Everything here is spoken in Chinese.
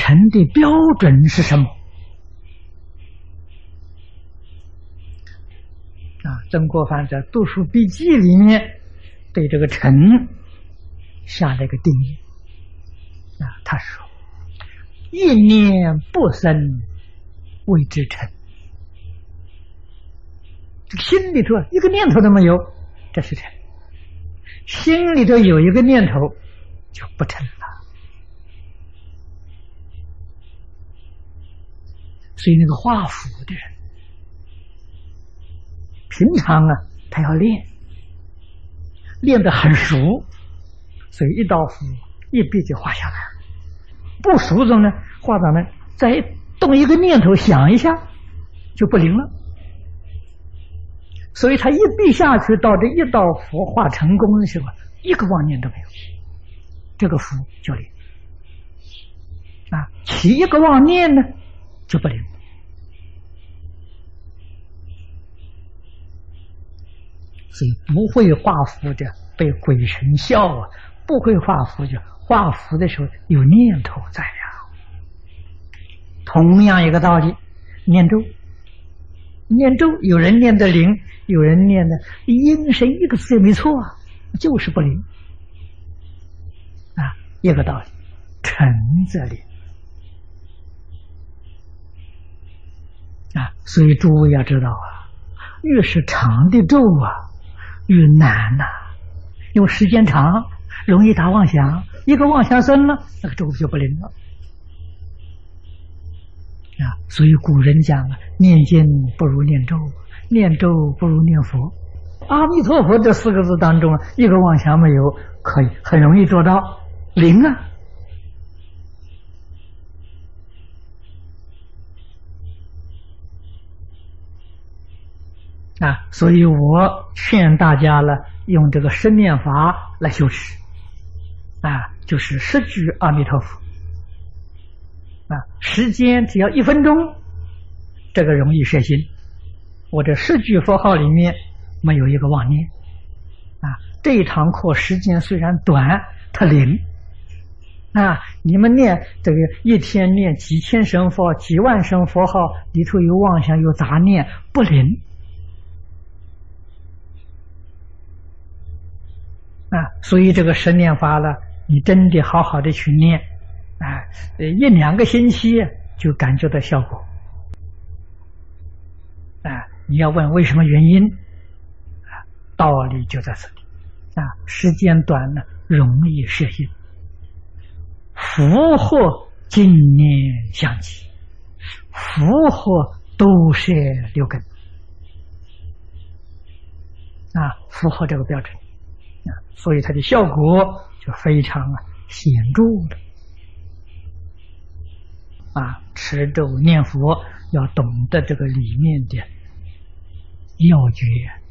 成的标准是什么？曾国藩在《读书笔记》里面对这个诚下了一个定义。他说：“一念不生，谓之诚。”这个心里头一个念头都没有，这是诚；心里头有一个念头，就不诚了。所以那个画符的人，平常他要练得很熟，所以一道符一笔就画下来了。不熟的呢，画到呢再动一个念头想一下就不灵了。所以他一笔下去，到这一道符画成功的时候，一个妄念都没有，这个符就灵。起一个妄念呢就不灵。所以不会画符的被鬼神笑不会画符的画符的时候有念头在同样一个道理，念咒有人念得灵，有人念的阴神一个字也没错就是不灵一个道理，诚则灵所以诸位要知道越是长的咒越难因为时间长容易打妄想，一个妄想生了，那个咒就不灵了所以古人讲念经不如念咒，念咒不如念佛。阿弥陀佛这4个字当中一个妄想没有，可以很容易做到灵所以我劝大家用这个十念法来修持就是10句阿弥陀佛时间只要1分钟，这个容易摄心。我这10句佛号里面没有一个妄念这一堂课时间虽然短，它灵你们念这个一天念几千声佛、几万声佛号，里头有妄想有杂念，不灵所以这个10念法你真的好好的去念1、2个星期就感觉到效果你要问为什么原因道理就在这里时间短容易摄心，福祸经念相继，福祸都摄6根符合这个标准所以它的效果就非常显著的持咒念佛要懂得这个里面的要诀